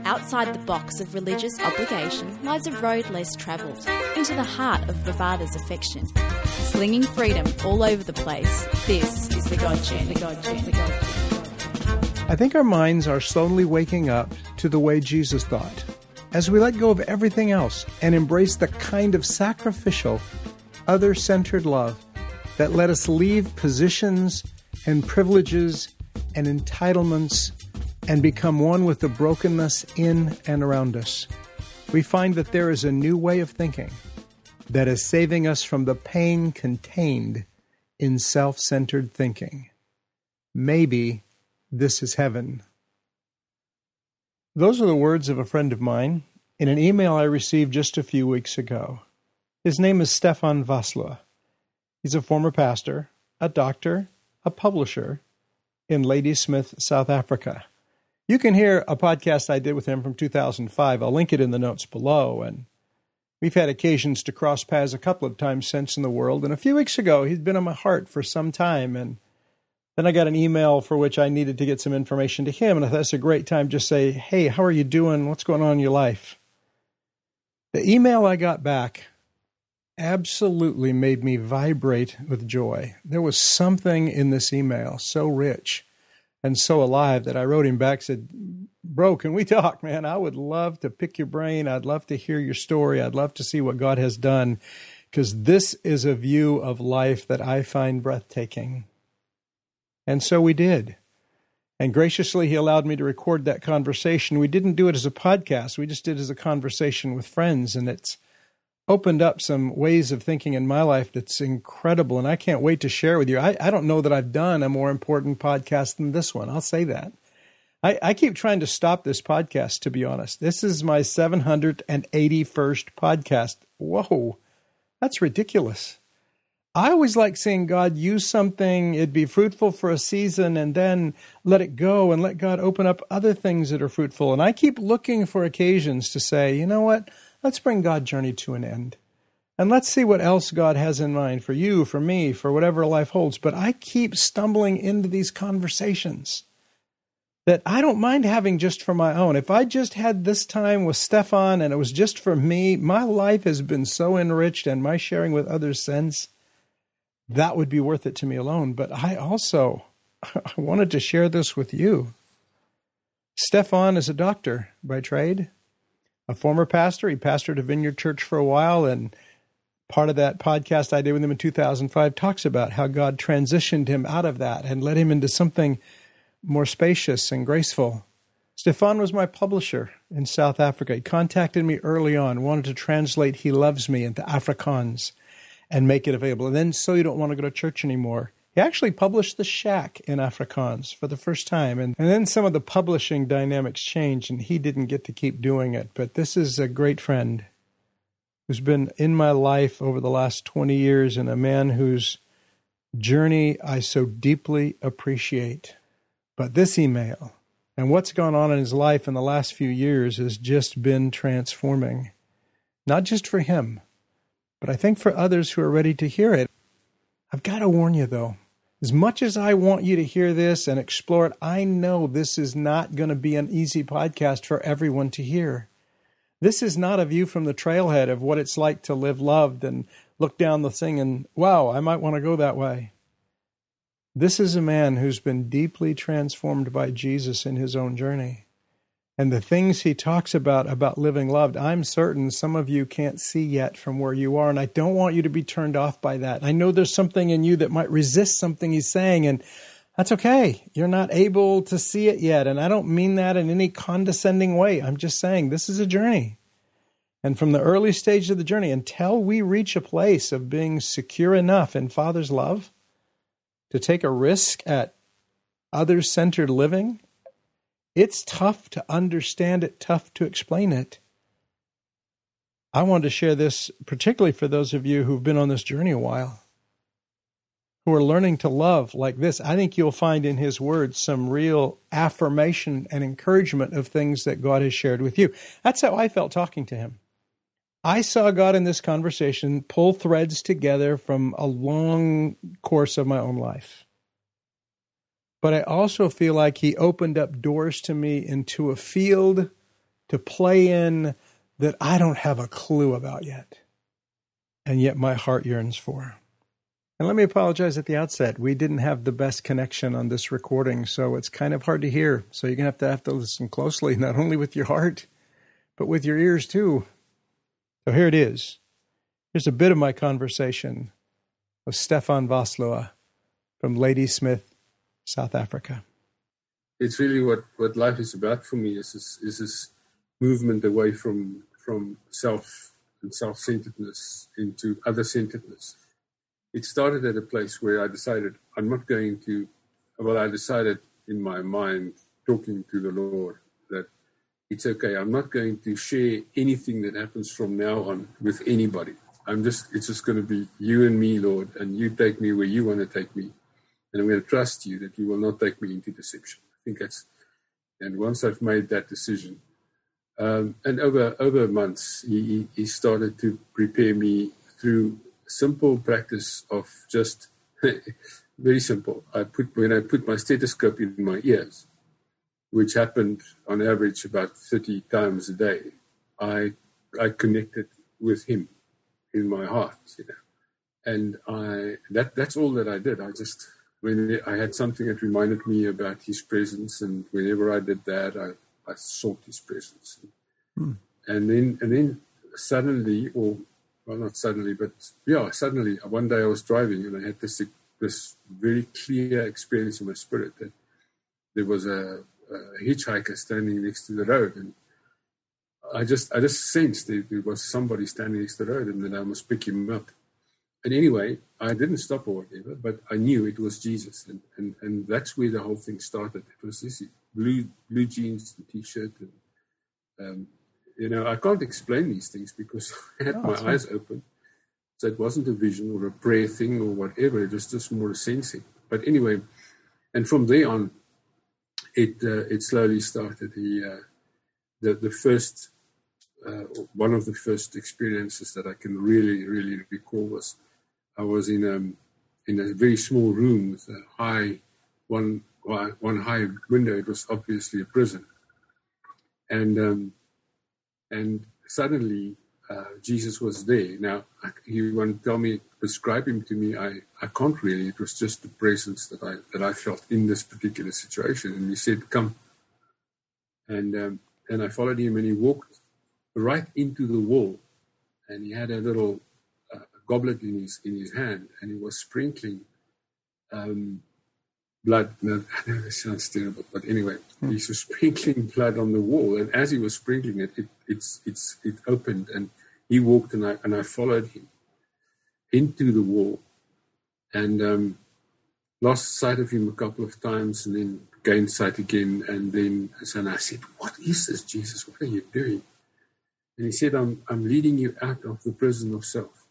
Outside the box of religious obligation lies a road less travelled, into the heart of the Father's affection. Slinging freedom all over the place, this is the God Journey. I think our minds are slowly waking up to the way Jesus thought, as we let go of everything else and embrace the kind of sacrificial, other-centered love that let us leave positions and privileges and entitlements and become one with the brokenness in and around us. We find that there is a new way of thinking that is saving us from the pain contained in self-centered thinking. Maybe this is heaven. Those are the words of a friend of mine in an email I received just a few weeks ago. His name is Stefan Vasla. He's a former pastor, a doctor, a publisher in Ladysmith, South Africa. You can hear a podcast I did with him from 2005. I'll link it in the notes below. And we've had occasions to cross paths a couple of times since in the world. And a few weeks ago, he'd been on my heart for some time. And then I got an email for which I needed to get some information to him. And I thought it's a great time to say, hey, how are you doing? What's going on in your life? The email I got back absolutely made me vibrate with joy. There was something in this email so rich and so alive that I wrote him back, said, bro, can we talk, man? I would love to pick your brain. I'd love to hear your story. I'd love to see what God has done, because this is a view of life that I find breathtaking. And so we did. And graciously, he allowed me to record that conversation. We didn't do it as a podcast. We just did it as a conversation with friends, and it's opened up some ways of thinking in my life that's incredible, and I can't wait to share with you. I don't know that I've done a more important podcast than this one. I'll say that. I keep trying to stop this podcast, to be honest. This is my 781st podcast. Whoa, that's ridiculous. I always like seeing God use something, it'd be fruitful for a season, and then let it go and let God open up other things that are fruitful. And I keep looking for occasions to say, you know what? Let's bring God Journey to an end. And let's see what else God has in mind for you, for me, for whatever life holds. But I keep stumbling into these conversations that I don't mind having just for my own. If I just had this time with Stefan and it was just for me, my life has been so enriched, and my sharing with others since, that would be worth it to me alone. But I wanted to share this with you. Stefan is a doctor by trade. A former pastor. He pastored a Vineyard Church for a while, and part of that podcast I did with him in 2005 talks about how God transitioned him out of that and led him into something more spacious and graceful. Stefan was my publisher in South Africa. He contacted me early on, wanted to translate He Loves Me into Afrikaans and make it available. And then So You Don't Want to Go to Church Anymore. He actually published The Shack in Afrikaans for the first time. And then some of the publishing dynamics changed, and he didn't get to keep doing it. But this is a great friend who's been in my life over the last 20 years, and a man whose journey I so deeply appreciate. But this email and what's gone on in his life in the last few years has just been transforming. Not just for him, but I think for others who are ready to hear it. I've got to warn you, though, as much as I want you to hear this and explore it, I know this is not going to be an easy podcast for everyone to hear. This is not a view from the trailhead of what it's like to live loved and look down the thing and, wow, I might want to go that way. This is a man who's been deeply transformed by Jesus in his own journey. And the things he talks about living loved, I'm certain some of you can't see yet from where you are. And I don't want you to be turned off by that. I know there's something in you that might resist something he's saying, and that's okay. You're not able to see it yet. And I don't mean that in any condescending way. I'm just saying this is a journey. And from the early stage of the journey, until we reach a place of being secure enough in Father's love to take a risk at other-centered living, it's tough to understand it, tough to explain it. I wanted to share this particularly for those of you who've been on this journey a while, who are learning to love like this. I think you'll find in his words some real affirmation and encouragement of things that God has shared with you. That's how I felt talking to him. I saw God in this conversation pull threads together from a long course of my own life. But I also feel like he opened up doors to me into a field to play in that I don't have a clue about yet, and yet my heart yearns for. And let me apologize at the outset. We didn't have the best connection on this recording, so it's kind of hard to hear. So you're going to have to listen closely, not only with your heart, but with your ears too. So here it is. Here's a bit of my conversation with Stefan Vasloa from Ladysmith, South Africa. It's really what life is about for me, is this movement away from self and self-centeredness into other-centeredness. It started at a place where I decided I decided in my mind, talking to the Lord, that it's okay. I'm not going to share anything that happens from now on with anybody. It's just going to be you and me, Lord, and you take me where you want to take me. And I'm going to trust you that you will not take me into deception. I think and once I've made that decision, and over months, he started to prepare me through simple practice of just very simple. When I put my stethoscope in my ears, which happened on average about 30 times a day, I connected with him in my heart, and that's all that I did. When I had something that reminded me about his presence, and whenever I did that, I sought his presence. And then suddenly, not suddenly, but suddenly, one day I was driving and I had this very clear experience in my spirit that there was a hitchhiker standing next to the road, and I just sensed that there was somebody standing next to the road and that I must pick him up. And anyway, I didn't stop or whatever, but I knew it was Jesus, and that's where the whole thing started. It was this blue jeans and T-shirt, and I can't explain these things because I had my eyes open, so it wasn't a vision or a prayer thing or whatever. It was just more a sensing. But anyway, and from there on, it slowly started. The first one of the first experiences that I can really, really recall was I was in a very small room with a one high window. It was obviously a prison, and suddenly Jesus was there. Now, you want to describe him to me? I can't really. It was just the presence that I felt in this particular situation. And he said, "Come," and I followed him, and he walked right into the wall, and he had a little goblet in his hand, and he was sprinkling blood. No, that sounds terrible, but anyway, he was sprinkling blood on the wall, and as he was sprinkling it opened, and he walked, and I followed him into the wall, and lost sight of him a couple of times, and then gained sight again, and then I said, "What is this, Jesus? What are you doing?" And he said, I'm leading you out of the prison of self.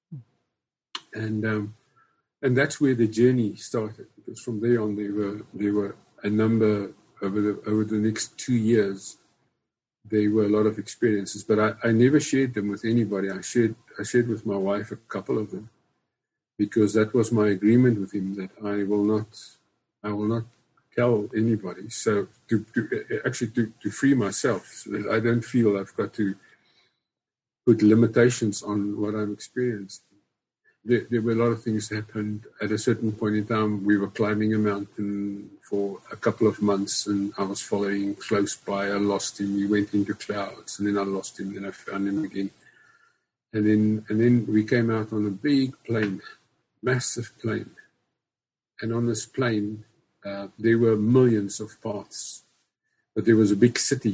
And that's where the journey started, because from there on there were a number over the next 2 years. There were a lot of experiences, but I never shared them with anybody. I shared with my wife a couple of them, because that was my agreement with him, that I will not tell anybody. So to free myself, so that I don't feel I've got to put limitations on what I'm experiencing. There were a lot of things that happened. At a certain point in time, we were climbing a mountain for a couple of months, and I was following close by. I lost him. He went into clouds, and then I lost him, and I found him again. And then we came out on a big plain, massive plain. And on this plain, there were millions of paths, but there was a big city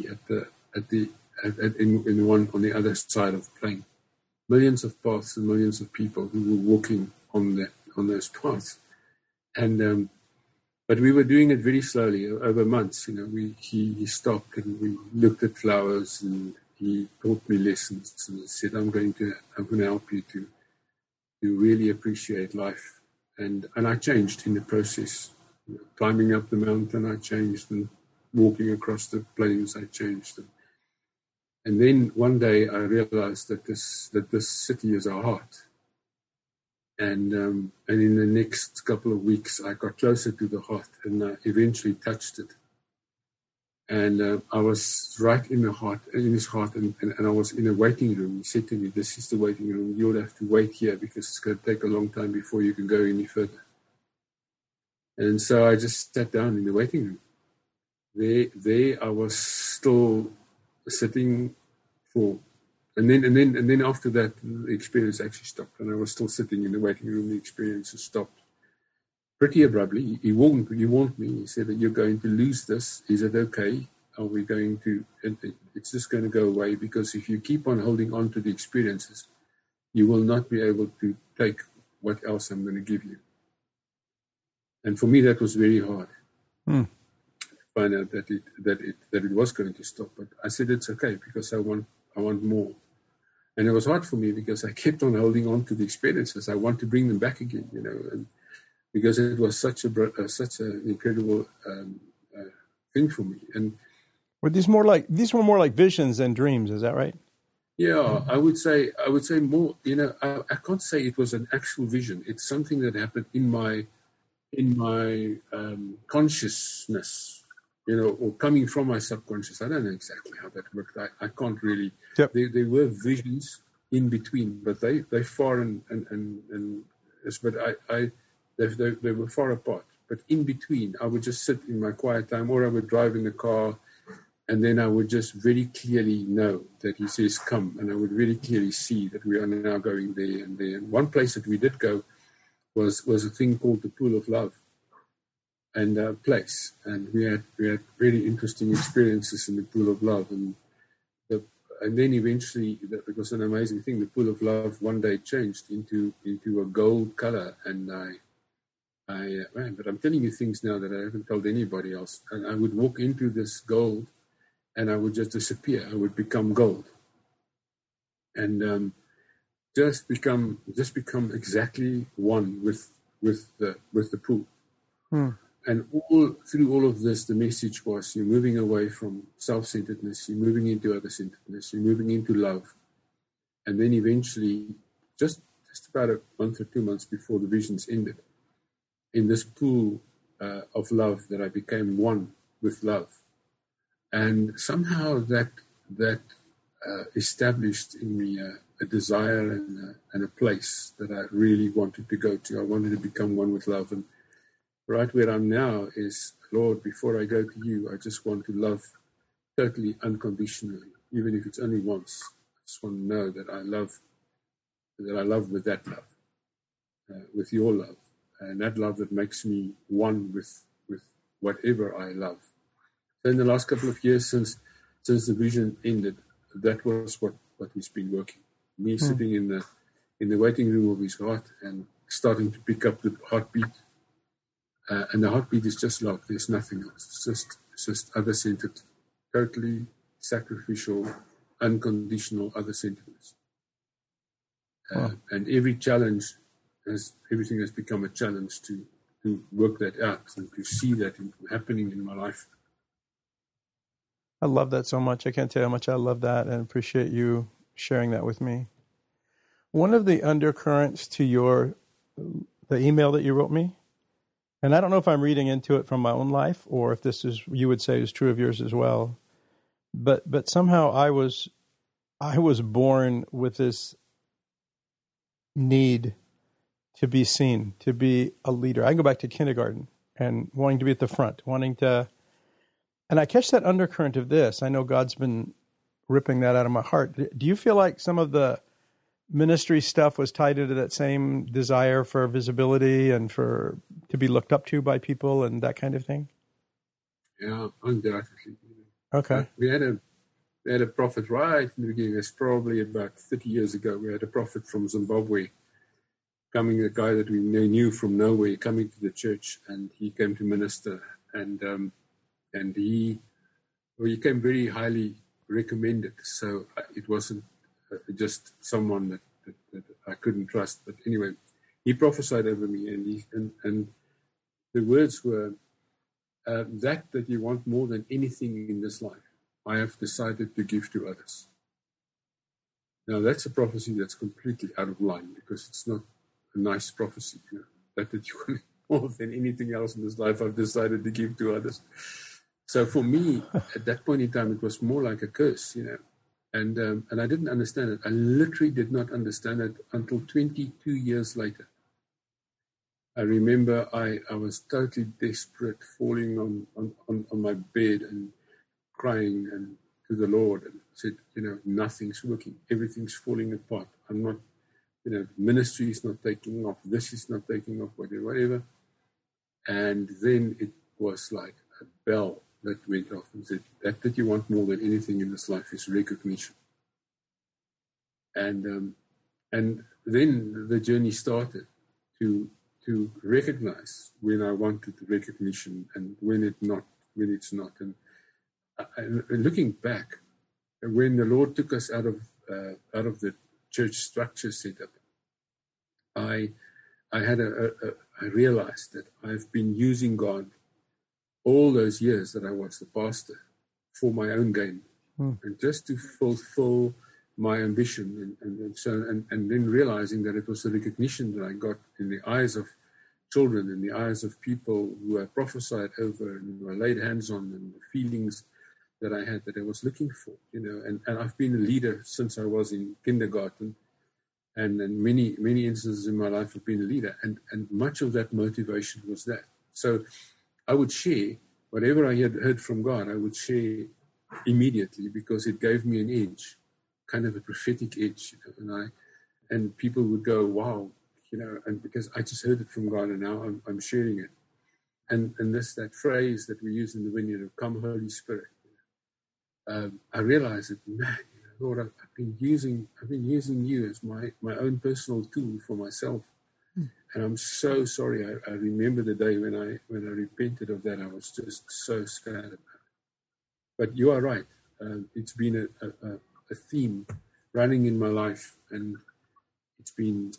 in one on the other side of the plain. Millions of paths and millions of people who were walking on those paths, and but we were doing it very slowly over months. He stopped, and we looked at flowers, and he taught me lessons, and he said, "I'm going to help you to really appreciate life," and I changed in the process. Climbing up the mountain, I changed, and walking across the plains, I changed. And then one day I realized that this city is our heart. And in the next couple of weeks, I got closer to the heart, and I eventually touched it. And I was right in his heart, and I was in a waiting room. He said to me, "This is the waiting room. You'll have to wait here because it's going to take a long time before you can go any further." And so I just sat down in the waiting room. There I was still sitting and then after that, the experience actually stopped, and I was still sitting in the waiting room. The experience stopped pretty abruptly. He warned me. He said that you're going to lose this. Is it okay? Are we going to? It's just going to go away, because if you keep on holding on to the experiences, you will not be able to take what else I'm going to give you. And for me, that was very hard. To find out that it was going to stop. But I said it's okay, because I want more. And it was hard for me because I kept on holding on to the experiences. I want to bring them back again, and because it was such an incredible thing for me. And were these more like visions than dreams? Is that right? Yeah, I would say more. I can't say it was an actual vision. It's something that happened in my consciousness, or coming from my subconscious. I don't know exactly how that worked. I can't really. Yep. There were visions in between, but they far they were far apart. But in between, I would just sit in my quiet time, or I would drive in the car, and then I would just very clearly know that he says come, and I would very clearly see that we are now going there and there. And one place that we did go was a thing called the Pool of Love, and place, and we had really interesting experiences in the Pool of Love, and then eventually, it was an amazing thing. The Pool of Love one day changed into a gold color, and but I'm telling you things now that I haven't told anybody else. And I would walk into this gold, and I would just disappear. I would become gold, and just become exactly one with the pool. And through all of this, the message was: you're moving away from self-centeredness, you're moving into other-centeredness, you're moving into love. And then eventually, just about a month or 2 months before the visions ended, in this pool of love, that I became one with love. And somehow that established in me a desire and a place that I really wanted to go to. I wanted to become one with love. And right where I'm now is, Lord, before I go to you, I just want to love totally unconditionally, even if it's only once. I just want to know that I love with that love, with your love, and that love that makes me one with whatever I love. So in the last couple of years since the vision ended, that was what has been working. Me sitting in the waiting room of his heart and starting to pick up the heartbeat. And the heartbeat is just love. There's nothing else. It's just other-centered, totally sacrificial, unconditional other-centeredness. And every challenge, everything has become a challenge to work that out and to see that happening in my life. I love that so much. I can't tell you how much I love that, and appreciate you sharing that with me. One of the undercurrents to the email that you wrote me, and I don't know if I'm reading into it from my own life or if this is, you would say, is true of yours as well, but somehow I was born with this need to be seen, to be a leader. I go back to kindergarten and wanting to be at the front, and I catch that undercurrent of this. I know God's been ripping that out of my heart. Do you feel like some of the ministry stuff was tied into that same desire for visibility and to be looked up to by people and that kind of thing? Yeah, undoubtedly. Okay. We had a prophet right in the beginning. It's probably about 30 years ago. We had a prophet from Zimbabwe coming, a guy that we knew from nowhere, coming to the church, and he came to minister, and he came very highly recommended. So it wasn't just someone that I couldn't trust. But anyway, he prophesied over me, and the words were that you want more than anything in this life, I have decided to give to others. Now that's a prophecy that's completely out of line, because it's not a nice prophecy. That you want more than anything else in this life, I've decided to give to others. So for me, at that point in time, it was more like a curse, And I didn't understand it. I literally did not understand it until 22 years later. I remember I was totally desperate, falling on my bed and crying and to the Lord and said, nothing's working. Everything's falling apart. I'm not, ministry is not taking off. This is not taking off, whatever. And then it was like a bell that went off and said, that you want more than anything in this life is recognition. And then the journey started to recognize when I wanted recognition and when it's not. And looking back, when the Lord took us out of the church structure setup, I realized that I've been using God all those years that I was the pastor for my own gain, and just to fulfill my ambition, and then realizing that it was the recognition that I got in the eyes of children, in the eyes of people who I prophesied over and who I laid hands on, and the feelings that I had that I was looking for, and I've been a leader since I was in kindergarten, and in many instances in my life I've been a leader, and much of that motivation was that. So I would share whatever I had heard from God, I would share immediately because it gave me an edge, kind of a prophetic edge, and people would go, wow, and because I just heard it from God and now I'm sharing it. And that phrase that we use in the vineyard of "Come, Holy Spirit," I realized that, man, Lord, I've been using you as my own personal tool for myself. And I'm so sorry. I remember the day when I repented of that. I was just so sad about it. But you are right. It's been a theme running in my life, and it's been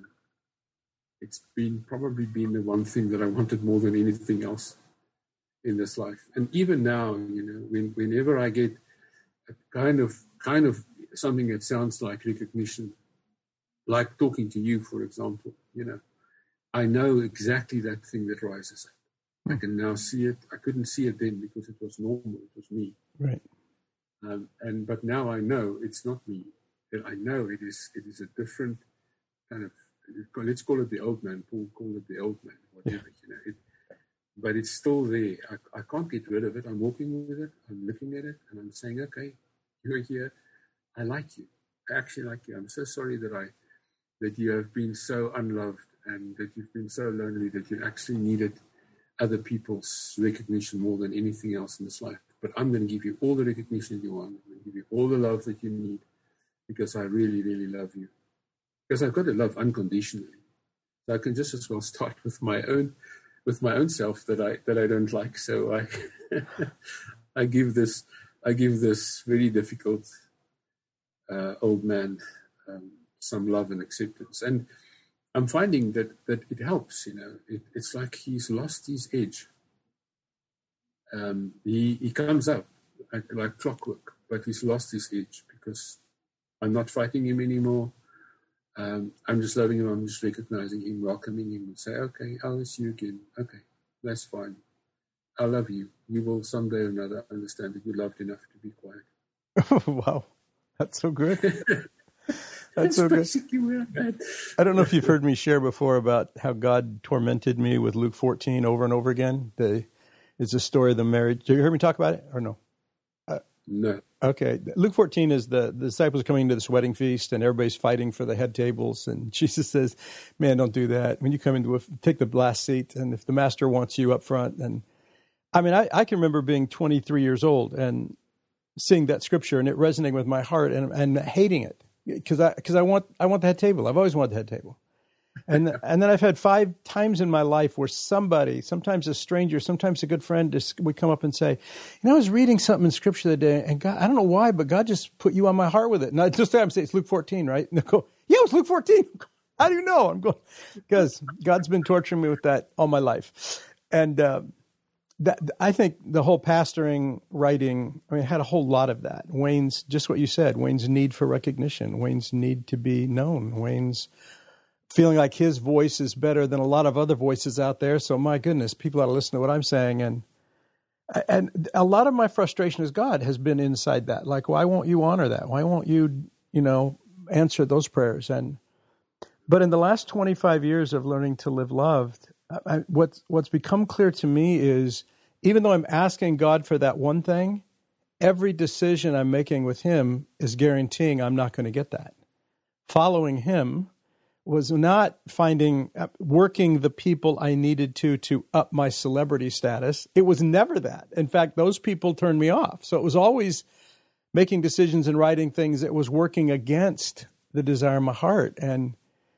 probably been the one thing that I wanted more than anything else in this life. And even now, whenever I get a kind of something that sounds like recognition, like talking to you, for example, I know exactly that thing that rises up. I can now see it. I couldn't see it then because it was normal. It was me. Right. But now I know it's not me. I know it is a different kind of, let's call it the old man. Paul called it the old man, whatever, but it's still there. I can't get rid of it. I'm walking with it. I'm looking at it, and I'm saying, okay, you're here. I like you. I actually like you. I'm so sorry that you have been so unloved and that you've been so lonely that you actually needed other people's recognition more than anything else in this life. But I'm going to give you all the recognition you want. I'm going to give you all the love that you need because I really, really love you. Because I've got to love unconditionally. So I can just as well start with my own self that I don't like. So I give this very difficult old man some love and acceptance. And I'm finding that it helps, it's like he's lost his edge. He comes up like clockwork, but he's lost his edge because I'm not fighting him anymore. I'm just loving him. I'm just recognizing him, welcoming him, and say, okay, I'll see you again. Okay, that's fine. I love you. You will someday or another understand that you're loved enough to be quiet. Wow, that's so good. That's so basically where I'm at. I don't know if you've heard me share before about how God tormented me with Luke 14 over and over again. It's a story of the marriage. Have you heard me talk about it or no? No. Okay. Luke 14 is the disciples are coming to this wedding feast and everybody's fighting for the head tables. And Jesus says, man, don't do that. When you come into take the last seat. And if the master wants you up front. And I mean, I can remember being 23 years old and seeing that scripture and it resonating with my heart and hating it because I want the head table. I've always wanted the head table. And then I've had 5 times in my life where somebody, sometimes a stranger, sometimes a good friend, would come up and say, I was reading something in Scripture the other day, and God, I don't know why, but God just put you on my heart with it. And I just say, it's Luke 14, right? And they go, yeah, it's Luke 14. How do you know? I'm going, because God's been torturing me with that all my life. And I think the whole pastoring, writing, had a whole lot of that. Wayne's, just what you said, Wayne's need for recognition, Wayne's need to be known, Wayne's feeling like his voice is better than a lot of other voices out there. So my goodness, people ought to listen to what I'm saying. And And a lot of my frustration as God has been inside that. Like, why won't you honor that? Why won't you, answer those prayers? But in the last 25 years of learning to live loved, what's become clear to me is, even though I'm asking God for that one thing, every decision I'm making with him is guaranteeing I'm not going to get that. Following him was not working the people I needed to up my celebrity status. It was never that. In fact, those people turned me off. So it was always making decisions and writing things that was working against the desire of my heart. And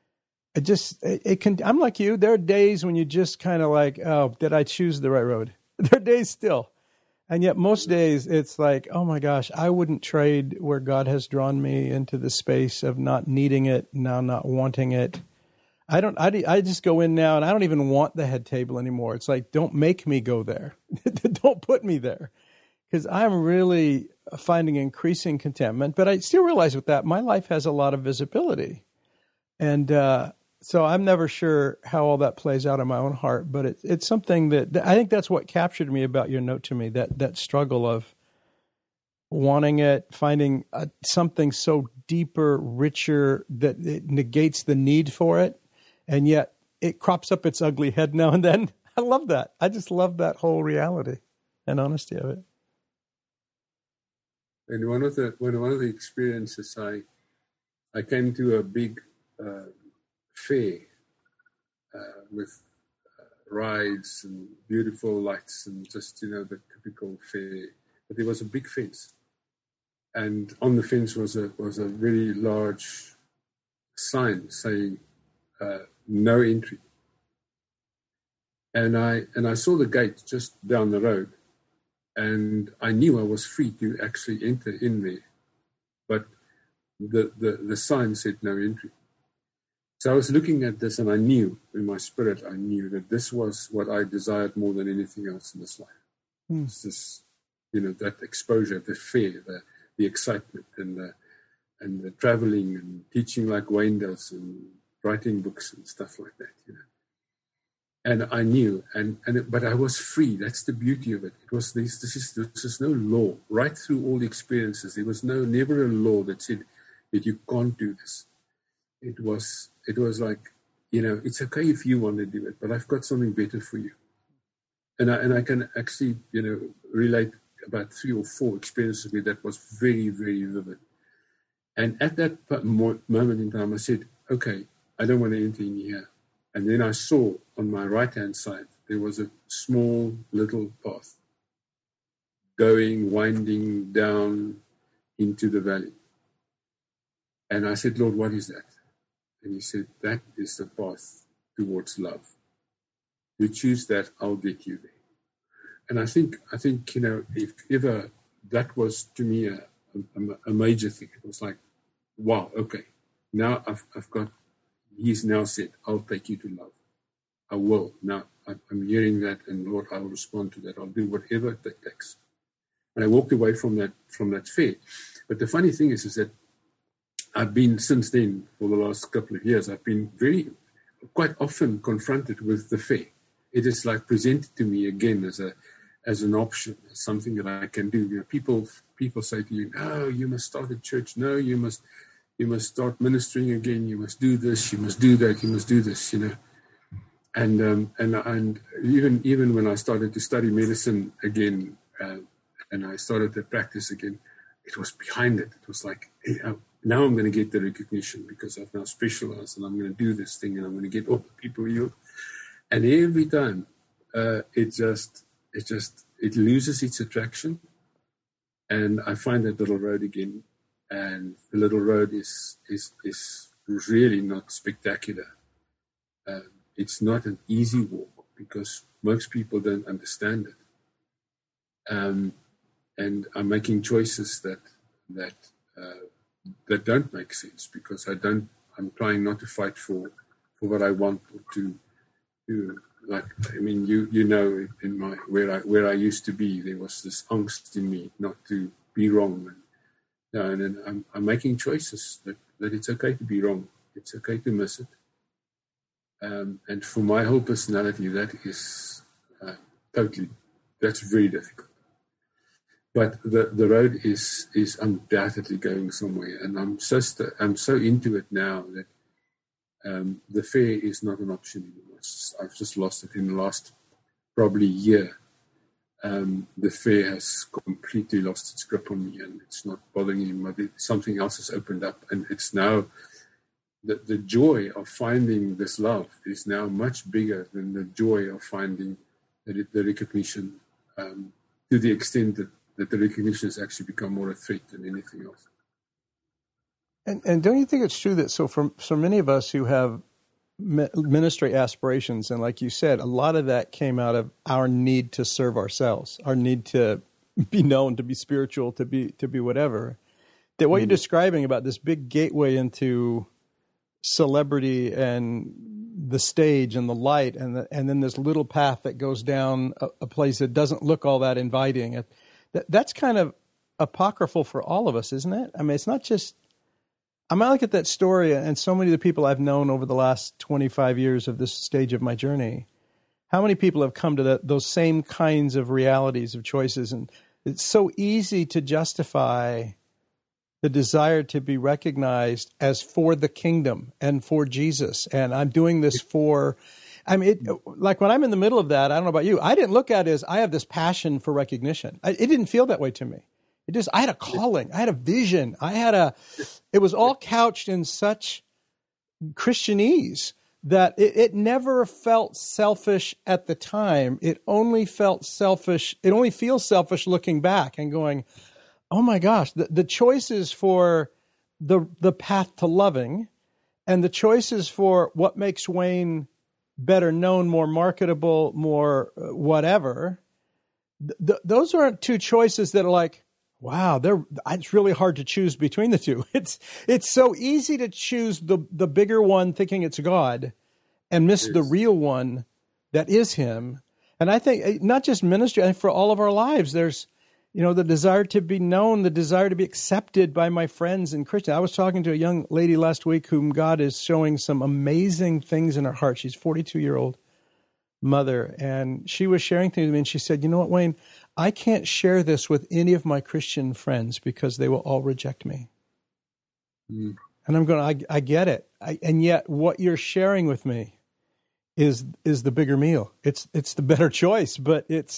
I'm like you. There are days when you just kind of like, oh, did I choose the right road? There are days still. And yet most days it's like, oh my gosh, I wouldn't trade where God has drawn me into the space of not needing it, now not wanting it. I just go in now and I don't even want the head table anymore. It's like, don't make me go there. Don't put me there. Because I'm really finding increasing contentment. But I still realize with that, my life has a lot of visibility. And so I'm never sure how all that plays out in my own heart, but it's something that I think that's what captured me about your note to me, that struggle of wanting it, finding something so deeper, richer, that it negates the need for it, and yet it crops up its ugly head now and then. I love that. I just love that whole reality and honesty of it. And one of the experiences, I came to a big fair with rides and beautiful lights and just, the typical fair. But there was a big fence. And on the fence was a very large sign saying, no entry. And I saw the gate just down the road. And I knew I was free to actually enter in there. But the sign said no entry. So I was looking at this, and I knew in my spirit, that this was what I desired more than anything else in this life. It's this, that exposure, the fair, the excitement, and the traveling and teaching like Wayne does, and writing books and stuff like that. And I knew, but I was free. That's the beauty of it. It was this is no law. Right through all the experiences, there was never a law that said that you can't do this. It was like, it's okay if you want to do it, but I've got something better for you. And I can actually, relate about 3 or 4 experiences where that was very, very vivid. And at that moment in time, I said, okay, I don't want to enter in here. And then I saw on my right-hand side, there was a small little path winding down into the valley. And I said, Lord, what is that? And he said, that is the path towards love. You choose that, I'll get you there. And I think if ever that was to me a major thing, it was like, wow, okay, now I've got, he's now said, I'll take you to love. I will. Now I'm hearing that, and Lord, I will respond to that. I'll do whatever it takes. And I walked away from that fair. But the funny thing is that I've been, since then, for the last couple of years, I've been quite often confronted with the fair. It is like presented to me again as an option, as something that I can do. People say to you, "No, you must start a church. No, you must start ministering again. You must do this. You must do that. You must do this." And even when I started to study medicine again, and I started to practice again, it was behind it. It was like, now I'm going to get the recognition because I've now specialized, and I'm going to do this thing, and I'm going to get all the people healed. And every time, it loses its attraction, and I find that little road again, and the little road is really not spectacular. It's not an easy walk because most people don't understand it, and I'm making choices that don't make sense because I'm trying not to fight for what I want or to like. I mean, in my where I used to be, there was this angst in me not to be wrong, and I'm making choices that it's okay to be wrong, it's okay to miss it, and for my whole personality, that is totally That's very difficult. But the road is undoubtedly going somewhere, and I'm so into it now that the fair is not an option anymore. I've just lost it in the last probably year. The fair has completely lost its grip on me, and it's not bothering me. Something else has opened up, and it's now the joy of finding this love is now much bigger than the joy of finding the recognition, to the extent that the recognition has actually become more a threat than anything else. And don't you think it's true that for many of us who have ministry aspirations, and like you said, a lot of that came out of our need to serve ourselves, our need to be known, to be spiritual, to be whatever, that what you're describing about this big gateway into celebrity and the stage and the light, and then this little path that goes down a place that doesn't look all that inviting, that's kind of apocryphal for all of us, isn't it? I mean, it's not just... I might look at that story, and so many of the people I've known over the last 25 years of this stage of my journey, how many people have come to those same kinds of realities of choices? And it's so easy to justify the desire to be recognized as for the kingdom and for Jesus. And I'm doing this for, like when I'm in the middle of that, I don't know about you, I didn't look at it as I have this passion for recognition. It didn't feel that way to me. I had a calling, I had a vision, it was all couched in such Christianese that it never felt selfish at the time. It only felt selfish. It only feels selfish looking back and going, oh my gosh, the choices for the path to loving and the choices for what makes Wayne better known, more marketable, more whatever, those aren't two choices that are like, wow, it's really hard to choose between the two. It's so easy to choose the bigger one thinking it's God and miss the real one that is him. And I think not just ministry, I think for all of our lives, there's, the desire to be known, the desire to be accepted by my friends and Christians. I was talking to a young lady last week whom God is showing some amazing things in her heart. She's a 42-year-old mother, and she was sharing things with me, and she said, you know what, Wayne, I can't share this with any of my Christian friends because they will all reject me. And I'm going, I get it. And yet what you're sharing with me is the bigger meal. It's the better choice, but it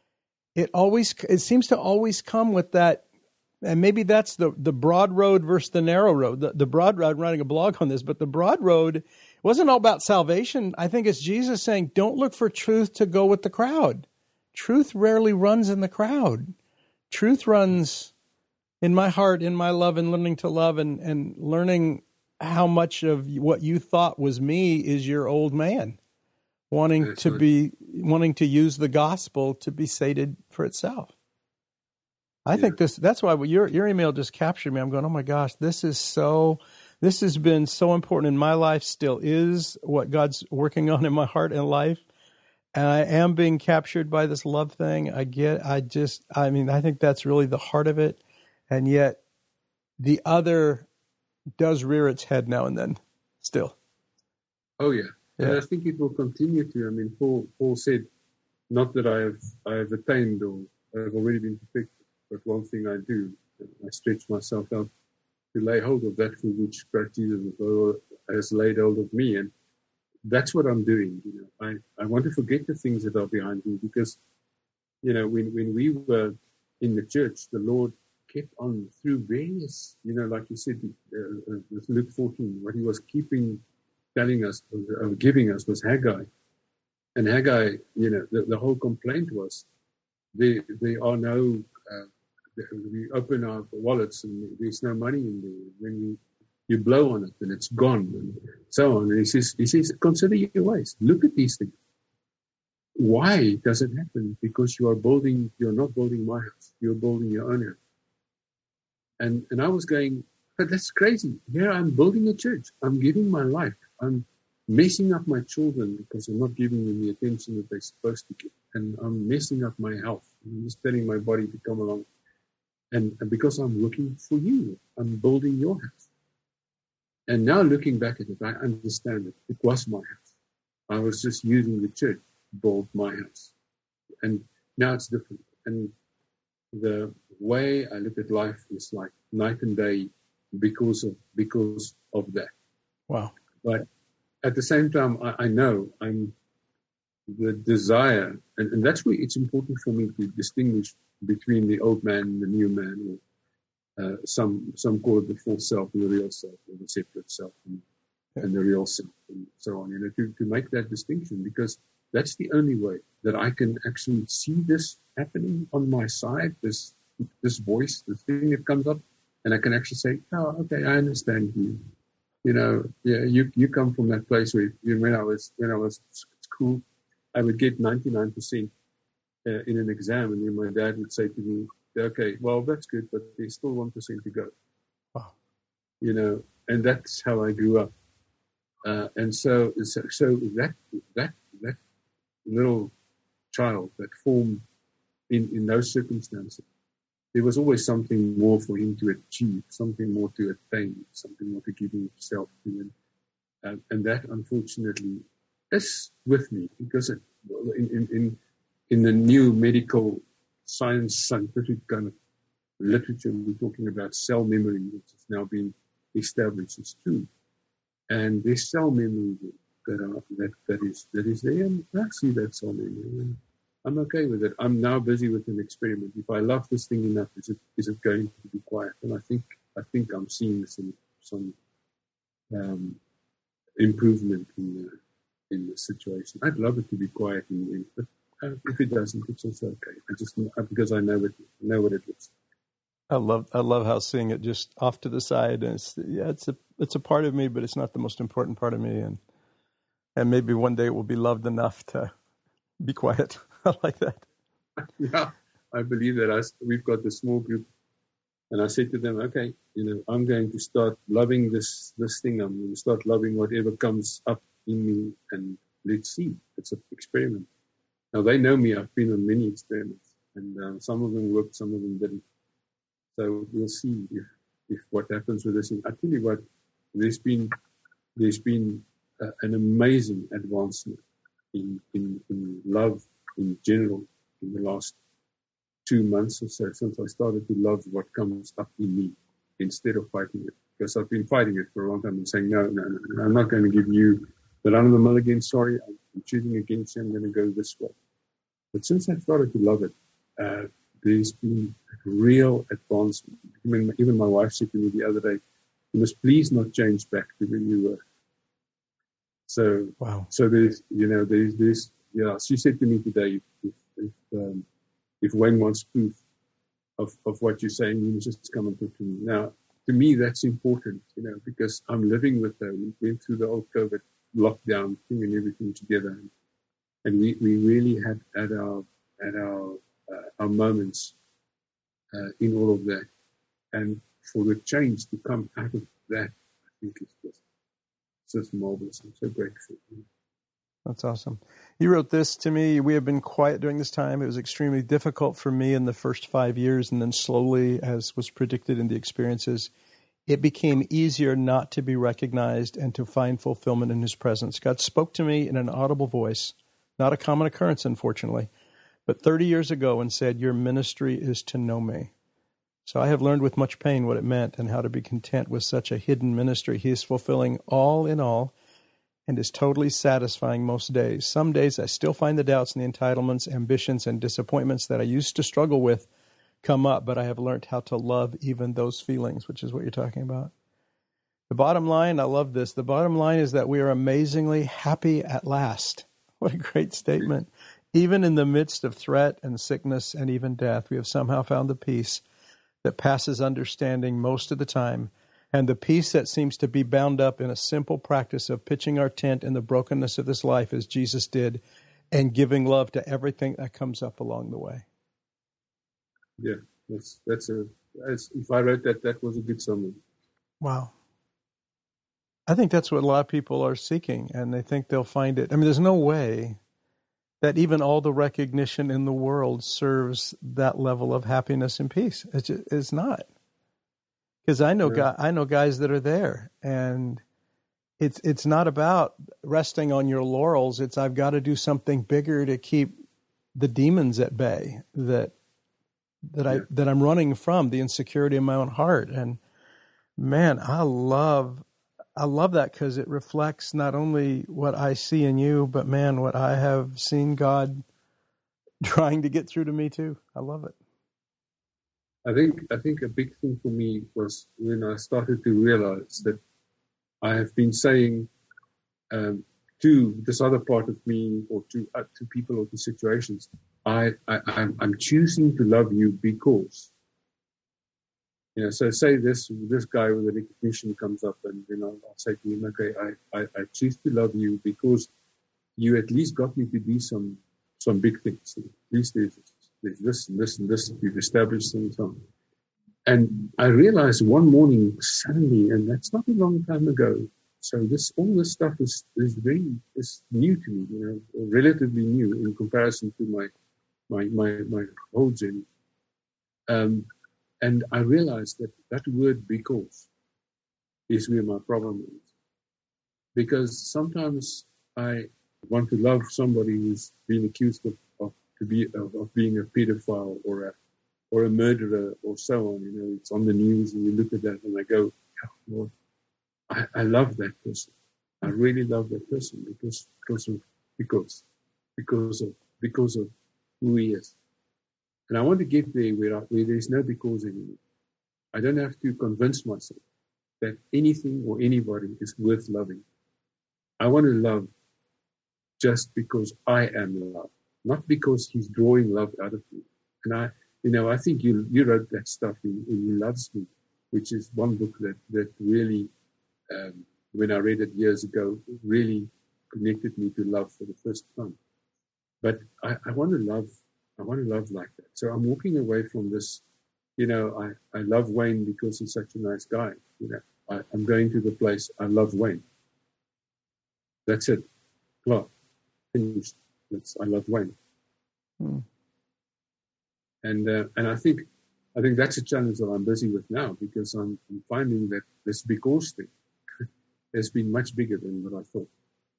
seems to always come with that. And maybe that's the broad road versus the narrow road. The broad road, I'm writing a blog on this, but the broad road wasn't all about salvation. I think it's Jesus saying, don't look for truth to go with the crowd. Truth rarely runs in the crowd. Truth runs in my heart, in my love, and learning to love, and learning how much of what you thought was me is your old man, wanting to use the gospel to be sated for itself. I think that's why your email just captured me. I'm going, oh my gosh, this has been so important in my life, still is what God's working on in my heart and life. And I am being captured by this love thing. I think that's really the heart of it. And yet the other does rear its head now and then still. Oh, yeah. And I think it will continue to. I mean, Paul said, not that I have attained or I have already been perfected, but one thing I do, I stretch myself out to lay hold of that for which Christ Jesus has laid hold of me. And that's what I'm doing. I want to forget the things that are behind me because, when we were in the church, the Lord kept on through various, like you said, with Luke 14, what he was telling us, giving us was Haggai. And Haggai, the whole complaint was there are no, we open our wallets and there's no money in there. When you blow on it and it's gone and so on. And he says, consider your ways. Look at these things. Why does it happen? Because you're not building my house. You're building your own house. And I was going, but that's crazy. Here I'm building a church. I'm giving my life. I'm messing up my children because I'm not giving them the attention that they're supposed to get. And I'm messing up my health. I'm just telling my body to come along. And because I'm looking for you, I'm building your house. And now looking back at it, I understand it. It was my house. I was just using the church to build my house. And Now it's different. And the way I look at life is like night and day because of that. Wow. But at the same time, I know I'm the desire, and that's where it's important for me to distinguish between the old man and the new man, or some call it the full self and the real self, or the separate self and the real self, and so on. To make that distinction, because that's the only way that I can actually see this happening on my side, this voice, this thing that comes up, and I can actually say, "Oh, okay, I understand you." You come from that place where when I was at school, I would get 99% in an exam, and then my dad would say to me, "Okay, well that's good, but there's still 1% to go." Wow. And that's how I grew up, and so that little child that formed in those circumstances, there was always something more for him to achieve, something more to attain, something more to give himself to. And that, unfortunately, is with me, because in the new medical science, scientific kind of literature, we're talking about cell memory, which has now been established as true. And this cell memory that is there, and I see that cell memory. And I'm okay with it. I'm now busy with an experiment. If I love this thing enough, is it going to be quiet? And I think I'm seeing some improvement in the situation. I'd love it to be quiet in the end, but if it doesn't, it's also okay. Because I know what it is. I love how seeing it just off to the side, and it's a part of me, but it's not the most important part of me, and maybe one day it will be loved enough to be quiet. I like that. Yeah, I believe that. We've got this small group, and I said to them, okay, I'm going to start loving this thing. I'm going to start loving whatever comes up in me, and let's see. It's an experiment. Now, they know me. I've been on many experiments, and some of them worked, some of them didn't. So we'll see if what happens with this. I tell you what, there's been an amazing advancement in love in general in the last 2 months or so, since I started to love what comes up in me instead of fighting it. Because I've been fighting it for a long time and saying, no, I'm not going to give you the run of the mill again. Sorry, I'm choosing against you. I'm going to go this way. But since I started to love it, there's been real advancement. Even my wife said to me the other day, "You must please not change back to where you were." So, wow. So there's. Yeah, she said to me today, if Wayne wants proof of what you're saying, you just come and talk to me. Now, to me, that's important, because I'm living with her. We went through the whole COVID lockdown thing and everything together, and we really had our moments in all of that, and for the change to come out of that, I think it's just marvelous. I'm so grateful. That's awesome. You wrote this to me. We have been quiet during this time. It was extremely difficult for me in the first 5 years, and then slowly, as was predicted in the experiences, it became easier not to be recognized and to find fulfillment in His presence. God spoke to me in an audible voice, not a common occurrence, unfortunately, but 30 years ago, and said, "Your ministry is to know me." So I have learned with much pain what it meant and how to be content with such a hidden ministry. He is fulfilling all in all, and is totally satisfying most days. Some days I still find the doubts and the entitlements, ambitions, and disappointments that I used to struggle with come up, but I have learned how to love even those feelings, which is what you're talking about. The bottom line, I love this, the bottom line is that we are amazingly happy at last. What a great statement. Even in the midst of threat and sickness and even death, we have somehow found the peace that passes understanding most of the time, and the peace that seems to be bound up in a simple practice of pitching our tent in the brokenness of this life as Jesus did, and giving love to everything that comes up along the way. Yeah, if I wrote that was a good summary. Wow. I think that's what a lot of people are seeking, and they think they'll find it. I mean, there's no way that even all the recognition in the world serves that level of happiness and peace. It's not. Because I know guys that are there, and it's not about resting on your laurels. It's I've got to do something bigger to keep the demons at bay that I'm running from, the insecurity in my own heart. And man, I love that, because it reflects not only what I see in you, but man, what I have seen God trying to get through to me too. I love it. I think a big thing for me was when I started to realize that I have been saying to this other part of me, or to people or to situations, I'm choosing to love you because, so say this guy with a recognition comes up, and I'll say to him, okay, I choose to love you because you at least got me to do some big things. At least there's this and this and this, you've established things on. And I realized one morning suddenly, and that's not a long time ago, so all this stuff is new to me, relatively new in comparison to my whole journey. And I realized that word "because" is where my problem is. Because sometimes I want to love somebody who's been accused of being a pedophile or a murderer or so on. It's on the news, and you look at that and I go, oh, Lord, I love that person. I really love that person because of who he is. And I want to get there where there's no because anymore. I don't have to convince myself that anything or anybody is worth loving. I want to love just because I am love, not because he's drawing love out of me. And I think you wrote that stuff in He Loves Me, which is one book that really, when I read it years ago, really connected me to love for the first time. But I want to love like that. So I'm walking away from this, I love Wayne because he's such a nice guy. I'm going to the place, I love Wayne. That's it. Well, finished. I love Wayne. And I think that's a challenge that I'm busy with now, because I'm finding that this because thing has been much bigger than what I thought.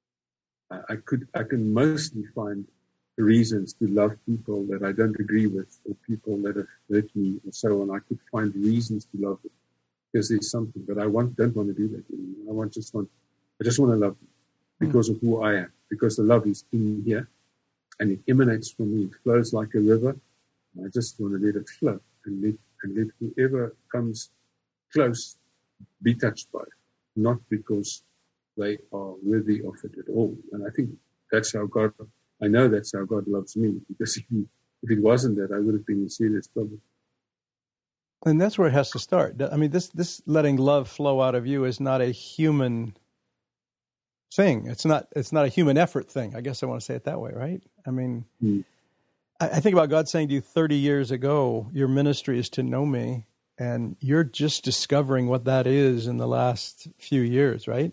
I can mostly find reasons to love people that I don't agree with, or people that have hurt me, or so on. I could find reasons to love them because there's something, but I don't want to do that anymore. I just want to love them because of who I am, because the love is in here and it emanates from me. It flows like a river. And I just want to let it flow and let whoever comes close be touched by it, not because they are worthy of it at all. And I think that's how God. I know that's how God loves me, because if it wasn't that, I would have been in serious trouble. And that's where it has to start. I mean, this letting love flow out of you is not a human thing. It's not a human effort thing. I guess I want to say it that way, right? I mean, I think about God saying to you 30 years ago, your ministry is to know me, and you're just discovering what that is in the last few years, right?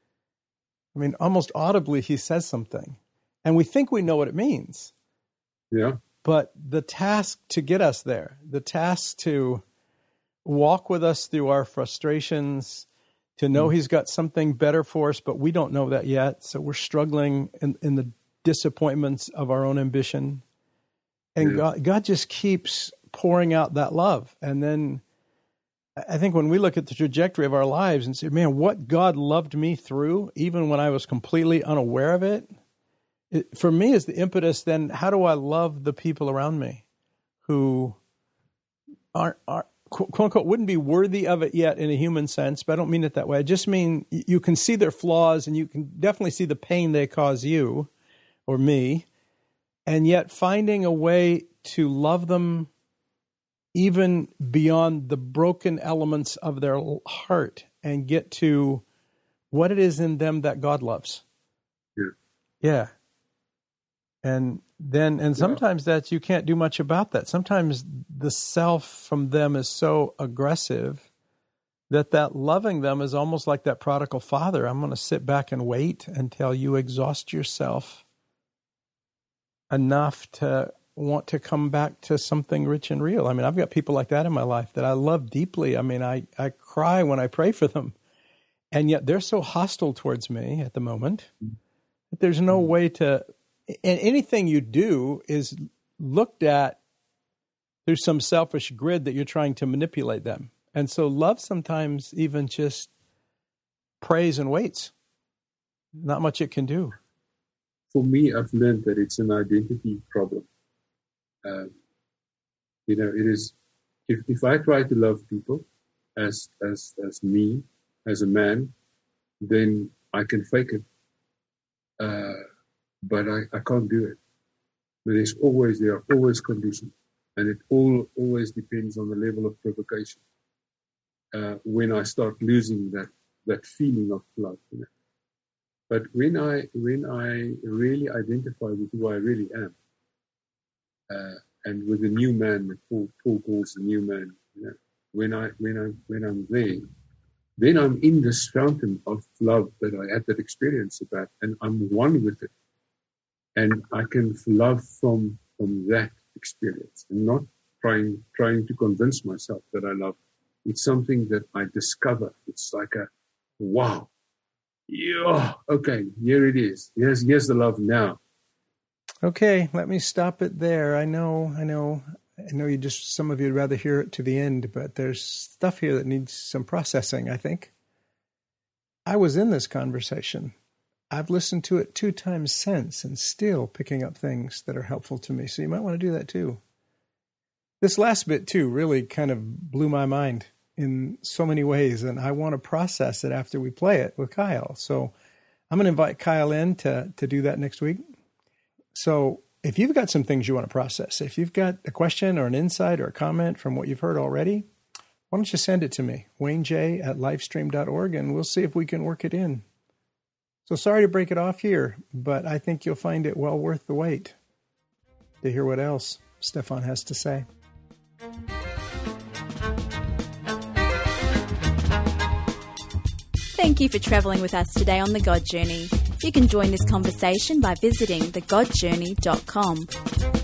I mean, almost audibly, he says something. And we think we know what it means. Yeah. But the task to get us there, the task to walk with us through our frustrations, to know he's got something better for us, but we don't know that yet. So we're struggling in the disappointments of our own ambition. And God just keeps pouring out that love. And then I think when we look at the trajectory of our lives and say, man, what God loved me through, even when I was completely unaware of it, for me is the impetus. Then how do I love the people around me who aren't quote unquote wouldn't be worthy of it yet in a human sense? But I don't mean it that way. I just mean you can see their flaws, and you can definitely see the pain they cause you or me, and yet finding a way to love them even beyond the broken elements of their heart and get to what it is in them that God loves. Yeah. And sometimes that you can't do much about that. Sometimes the self from them is so aggressive that loving them is almost like that prodigal father. I'm going to sit back and wait until you exhaust yourself enough to want to come back to something rich and real. I mean, I've got people like that in my life that I love deeply. I mean, I cry when I pray for them, and yet they're so hostile towards me at the moment that there's no way to. And anything you do is looked at through some selfish grid that you're trying to manipulate them. And so love sometimes even just prays and waits. Not much it can do. For me, I've learned that it's an identity problem. It is, if I try to love people as me, as a man, then I can fake it. But I can't do it. There are always conditions. And it always depends on the level of provocation. When I start losing that feeling of love, But when I really identify with who I really am, and with the new man that Paul calls the new man, when I'm there, then I'm in this fountain of love that I had that experience about, and I'm one with it, and I can love from that experience, and not trying to convince myself that I love. It's something that I discover. It's like a wow. Yeah, okay, here it is. Here's the love now. Okay, let me stop it there. I know some of you'd rather hear it to the end, but there's stuff here that needs some processing, I think. I was in this conversation. I've listened to it 2 times since and still picking up things that are helpful to me. So you might want to do that too. This last bit too really kind of blew my mind in so many ways, and I want to process it after we play it with Kyle. So I'm going to invite Kyle in to do that next week. So if you've got some things you want to process, if you've got a question or an insight or a comment from what you've heard already, why don't you send it to me, WayneJ@Lifestream.org, and we'll see if we can work it in. So sorry to break it off here, but I think you'll find it well worth the wait to hear what else Stefan has to say. Thank you for travelling with us today on The God Journey. You can join this conversation by visiting thegodjourney.com.